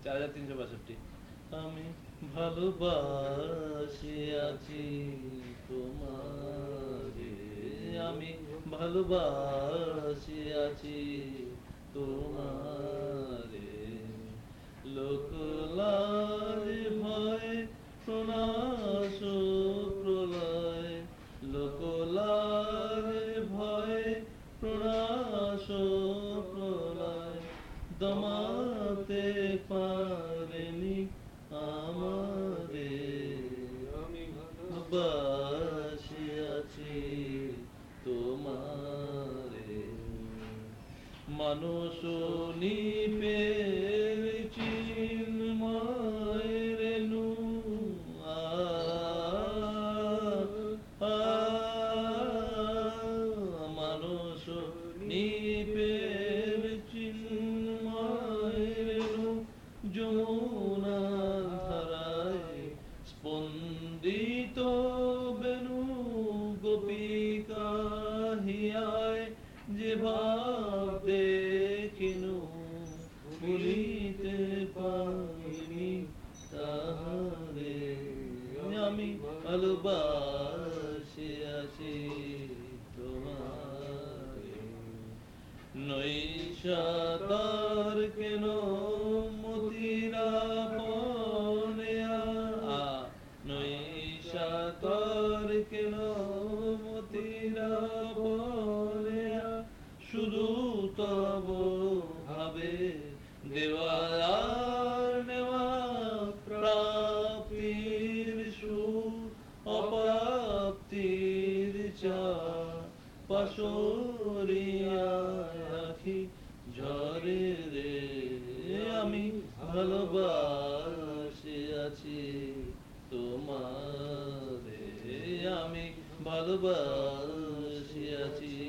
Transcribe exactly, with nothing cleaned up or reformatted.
চার হাজার তিনশো বাষট্টি। আমি ভালোবাসি আছি তোমারে, আমি ভালোবাসি আছি তোমারে, লোকলাজ ভয়ে প্রণাশ প্রলয়, লোকলাজ ভয়ে প্রণাশ প্রলয়, দমাতে পারেনি আমারে, আমি ভালোবাসি আছি তোমারে। মানুষ নিপে চিন্ময় রেণু, আ আ, মানুষ নিপে চিন্ময় রেণু, যমুনা ধারায় স্পন্দিত বেণু, গোপিকা হিয়ায় যে ভাব দেখিনু, ভুলিতে পারিনি তাহারে, আমি ভালোবাসি আছি তোমারে। নৈশাতার কেন মতিরা পনেয়া, নৈশাতার কেন মতিরা পনেয়া, শুধু তব ভাবে দেওয়া আর নেওয়া, প্রাপ্তির সুখ অপ্রাপ্তির চা, পাশরিয়া আখি ঝরে রে, আমি ভালোবাসি আছি তোমারে, আমি ভালোবাসি আছি